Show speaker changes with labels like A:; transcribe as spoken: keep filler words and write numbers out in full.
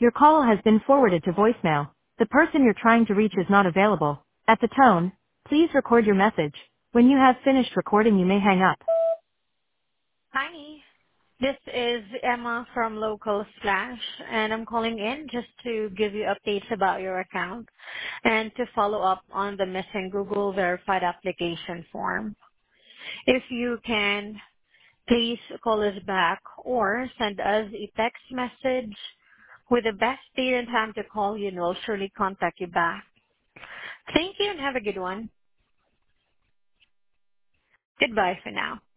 A: Your call has been forwarded to voicemail. The person you're trying to reach is not available. At the tone, please record your message. When you have finished recording, you may hang up.
B: Hi, this is Emma from Local Slash, and I'm calling in just to give you updates about your account and to follow up on the missing Google verified application form. If you can, please call us back or send us a text message with the best date and time to call you, and we'll surely contact you back. Thank you and have a good one. Goodbye for now.